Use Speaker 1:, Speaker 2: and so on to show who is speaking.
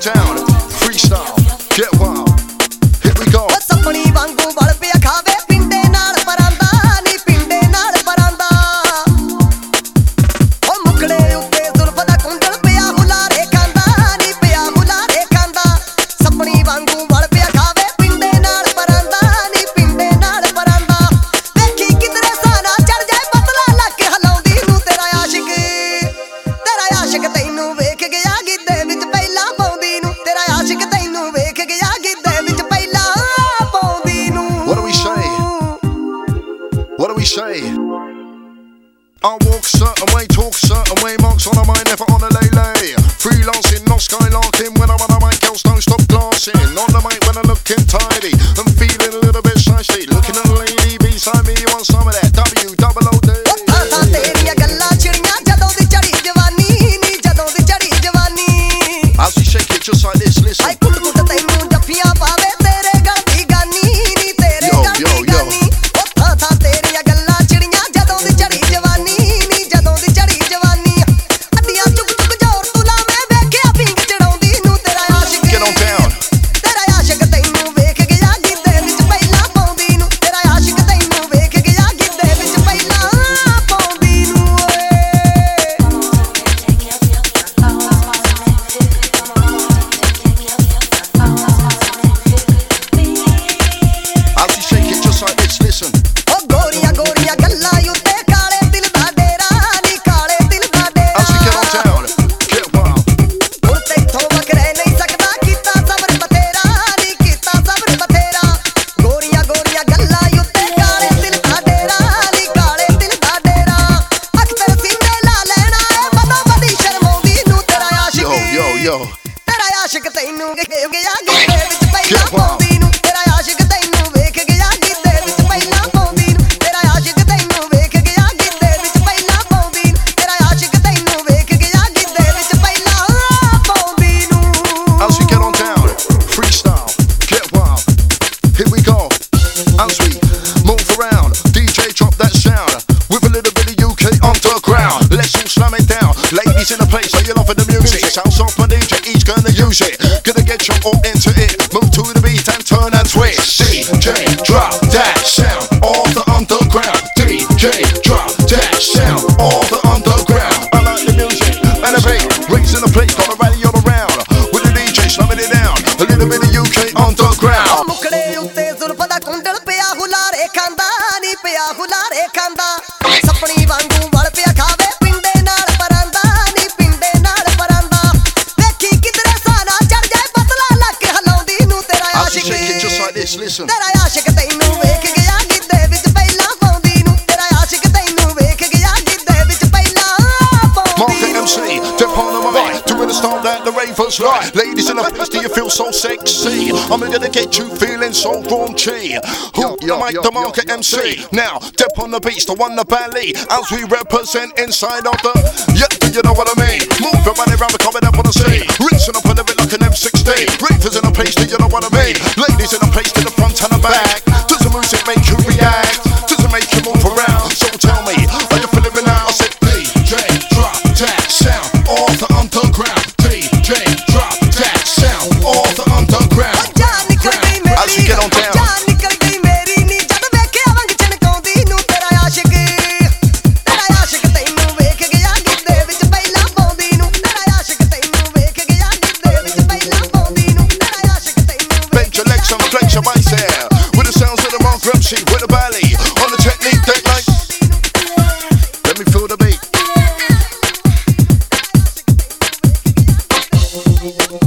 Speaker 1: down, freestyle, get wild. Here we go.
Speaker 2: ਸਪਣੀ ਵਾਂਗੂ ਵਲ ਪਿਆ ਖਾਵੇ ਪਿੰਡੇ ਨਾਲ ਪਰਾਂਦਾ ਨੀ ਪਿੰਡੇ ਨਾਲ ਪਰਾਂਦਾ ਉਹ ਮੁਕੜੇ ਉੱਤੇ ਜ਼ੁਲਫ ਦਾ ਕੁੰਡਲ ਪਿਆ ਹੁਲਾਰੇ ਖਾਂਦਾ ਨੀ ਪਿਆ ਹੁਲਾਰੇ ਖਾਂਦਾ ਸਪਣੀ ਵਾਂਗੂ ਵਲ ਪਿਆ ਖਾਵੇ ਪਿੰਡੇ ਨਾਲ ਪਰਾਂਦਾ ਨੀ ਪਿੰਡੇ ਨਾਲ ਪਰਾਂਦਾ ਦੇਖੀ ਕਿਧਰੇ ਸਾਨਾ ਚੜ ਜਾਏ ਪਤਲਾ ਲਾ ਕੇ ਹਲਾਉਂਦੀ ਨੂੰ ਤੇਰਾ ਆਸ਼ਿਕ ਤੈਨੂੰ ਵੇਖ ਗਿਆ ਗਿੱਧੇ ਵਿੱਚ ਪਹਿਲਾਂ ਪਾਉਂਦੀ ਨੂੰ ਤੇਰਾ ਆਸ਼ਿਕ ਤੈਨੂੰ ਵੇਖ ਗਿਆ ਗਿੱਧੇ ਵਿੱਚ ਪਹਿਲਾਂ ਪਾਉਂਦੀ ਨੂੰ
Speaker 1: What do we say? What do we say? I walk certain way, talk certain way, marks on the mind, never on a lay. Freelancing, not skylarking. When I'm on the mic, girls don't stop glancing. On the mic when I'm looking tidy, I'm feeling a little bit shy. Looking at the lady beside me, you want some of that W-double-O-D.
Speaker 2: ਤੇਰੀਆਂ ਗੱਲਾਂ ਚਿੜੀਆਂ ਜਦੋਂ ਦੀ ਚੜੀ ਜਵਾਨੀ ਨੀ ਜਦੋਂ ਦੀ ਚੜੀ ਜਵਾਨੀ
Speaker 1: As we shake it just like this, listen.
Speaker 2: ਆਈ ਕੁੱਟ ਕੁੱਟ ਤੈਨੂੰ ਜੱਫੀਆਂ ਪਾਵੇ ਤੇਰੇ ਗਲ ਦੀ ਗਾਨੀ ਨੀ ਤੇਰੇ ਗਲ ਦੀ ਗਾਨੀ ਉਹ ਥਾਂ ਤੇਰੀਆਂ ਗੱਲਾਂ ਚਿੜੀਆਂ ਜਦੋਂ ਦੀ ਚੜੀ ਜਵਾਨੀ ਨੀ ਜਦੋਂ ਦੀ ਚੜੀ ਜਵਾਨੀ ਅੱਡੀਆਂ ਚੁੱਕ ਚੁੱਕ ਜ਼ੋਰ ਤੂੰ ਲਾਵੇਂ ਵੇਖਿਆ ਪਿੰਗ ਚੜਾਉਂਦੀ ਨੂੰ ਤੇਰਾ ਆਸ਼ਿਕ
Speaker 1: Get on down.
Speaker 2: ਤੇਰਾ ਆਸ਼ਿਕ ਤੈਨੂੰ ਵੇਖ ਗਿਆ ਗਿੱਧੇ ਵਿੱਚ ਪਹਿਲਾਂ ਪਾਉਂਦੀ ਨੂੰ ਤੇਰਾ ਆਸ਼ਿਕ ਤੈਨੂੰ ਵੇਖ ਗਿਆ ਗਿੱਧੇ ਵਿੱਚ ਪਹਿਲਾਂ ਪਾਉਂਦੀ ਨੂੰ
Speaker 1: As we shake it just like this, listen.
Speaker 2: ਉਹ ਗੋਰੀਆਂ ਗੋਰੀਆਂ ਗੱਲਾਂ ਉੱਤੇ ਕਾਲੇ ਦਿਲ ਦਾ ਡੇਰਾ ਨੀ ਕਾਲੇ ਦਿਲ ਦਾ ਡੇਰਾ
Speaker 1: As we get on down, get wild.
Speaker 2: ਹੁਣ ਤੈਥੋਂ ਵਖਰੇ ਨਹੀਂ ਸਕਦਾ ਕੀਤਾ ਸਬਰ ਬਥੇਰਾ ਨੀ ਕੀਤਾ ਸਬਰ ਬਥੇਰਾ ਗੋਰੀਆਂ ਗੋਰੀਆਂ ਗੱਲਾਂ ਉੱਤੇ ਕਾਲੇ ਦਿਲ ਦਾ ਡੇਰਾ ਨੀ ਕਾਲੇ ਦਿਲ ਦਾ ਡੇਰਾ ਅਖਤਰ ਸੀਨੇ ਲਾ ਲੈਣਾ ਏ ਬਦੋ ਬਦੀ ਸ਼ਰਮਾਉਂਦੀ ਨੂੰ ਤੇਰਾ ਆਸ਼ਿਕ
Speaker 1: Yo.
Speaker 2: ਤੇਰਾ ਆਸ਼ਿਕ ਤੈਨੂੰ ਵੇਖ ਗਿਆ ਗਿੱਧੇ ਵਿੱਚ ਪਹਿਲਾਂ ਪਾਉਂਦੀ ਨੂੰ ਤੇਰਾ ਆਸ਼ਿਕ ਤੈਨੂੰ ਵੇਖ ਗਿਆ ਗਿੱਧੇ ਵਿੱਚ ਪਹਿਲਾਂ ਪਾਉਂਦੀ ਨੂੰ ਤੇਰਾ ਆਸ਼ਿਕ ਤੈਨੂੰ ਵੇਖ ਗਿਆ ਗਿੱਧੇ ਵਿੱਚ ਪਹਿਲਾਂ ਪਾਉਂਦੀ ਨੂੰ ਤੇਰਾ ਆਸ਼ਿਕ ਤੈਨੂੰ ਵੇਖ ਗਿਆ ਗਿੱਧੇ ਵਿੱਚ ਪਹਿਲਾਂ ਪਾਉਂਦੀ ਨੂੰ
Speaker 1: As we get on down, freestyle, get wild. Here we go. As we move around, DJ drop that sound with a little bit of UK underground. Let's all slam it down. Ladies in the place, are you loving the music? Sounds off my DJ, he's gonna use it. Gonna get you all into it. Move to the beat and turn and twist. DJ drop that sound off the underground. DJ drop that sound off the underground. I like the music and the beat. Raising the place, got a rally all around. With the DJ slamming it down. A little bit of UK underground.
Speaker 2: ਮੁਕੜੇ ਉੱਤੇ ਜ਼ੁਲਫ ਦਾ ਕੁੰਡਲ ਪਿਆ ਹੁਲਾਰੇ ਖਾਂਦਾ ਨੀ ਪਿਆ ਹੁਲਾਰੇ ਖਾਂਦਾ ਸਪਣੀ ਵਾਂਗੂ ਵਲ ਪਿਆ ਖਾਵੇ ਪਿੰਡੇ ਨਾਲ ਪਰਾਂਦਾ ਨੀ ਪਿੰਡੇ ਨਾਲ ਪਰਾਂਦਾ ਵੇਖੀ ਕਿਧਰੇ ਸਾਨਾ ਚੜ ਜਾਏ ਪਤਲਾ ਲਾ ਕੇ ਹਲਾਉਂਦੀ ਨੂੰ ਤੇਰਾ
Speaker 1: As we
Speaker 2: Ashiq
Speaker 1: shake it just like this, listen.
Speaker 2: ਤੇਰਾ ਆਸ਼ਿਕ ਤੈਨੂੰ ਵੇਖ ਗਿਆ ਗਿੱਧੇ ਵਿੱਚ ਪਹਿਲਾਂ ਪਾਉਂਦੀ ਨੂੰ ਤੇਰਾ ਆਸ਼ਿਕ ਤੈਨੂੰ ਵੇਖ ਗਿਆ ਗਿੱਧੇ ਵਿੱਚ ਪਹਿਲਾਂ ਪਾਉਂਦੀ
Speaker 1: Market MC, dip on the mic, doing the style that the ravers like. Ladies in the place, do you feel so sexy? I'm gonna get you feeling so raunchy. Who the mic, the Market MC. Now, dip on the beats, the one, the ballet. As we represent inside of the, yeah, do you know what I mean? Move your money around, we're coming up on the scene. Rinsing up on the bit like an M16. Ravers in the place, do you know what I mean? Ladies in the place, to the front and the back. Does the music make you react? Does it make you move around? So tell me, are you feeling it now? I said, DJ, drop that sound off the underground. DJ, drop that sound off the underground.
Speaker 2: ਜਾਨ ਨਿਕਲ ਗਈ
Speaker 1: As we get on
Speaker 2: ਮੇਰੀ
Speaker 1: down.
Speaker 2: ਜਾਨ ਨਿਕਲ ਗਈ ਮੇਰੀ ਨੀ ਜਦ ਵੇਖਿਆ ਵੰਗ ਚਣਕਾਉਂਦੀ ਨੂੰ ਤੇਰਾ ਆਸ਼ਿਕ ਤੈਨੂੰ ਵੇਖ ਗਿਆ ਗਿੱਧੇ ਵਿੱਚ ਪਹਿਲਾਂ ਪਾਉਂਦੀ ਨੂੰ ਤੇਰਾ ਆਸ਼ਿਕ ਤੈਨੂੰ ਵੇਖ ਗਿਆ ਗਿੱਧੇ ਵਿੱਚ ਪਹਿਲਾਂ ਪਾਉਂਦੀ ਨੂੰ ਤੇਰਾ ਆਸ਼ਿਕ ਤੈਨੂੰ
Speaker 1: Bend your legs and flex your bicep. With the sounds of the Mark MC, with the ballet. On the technique, that like. Let me feel the beat.